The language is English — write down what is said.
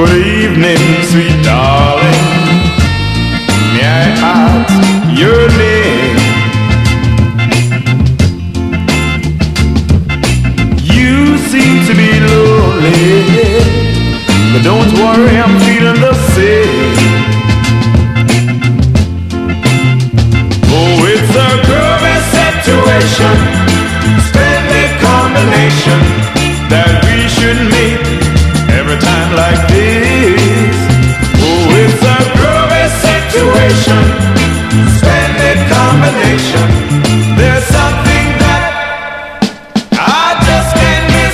Good evening, sweet darling. May I ask your name? You seem to be lonely, but don't worry, I'm feeling the same. Oh, it's a groovy situation, splendid combination that we should meet every time like this. Oh, it's a groovy situation, splendid combination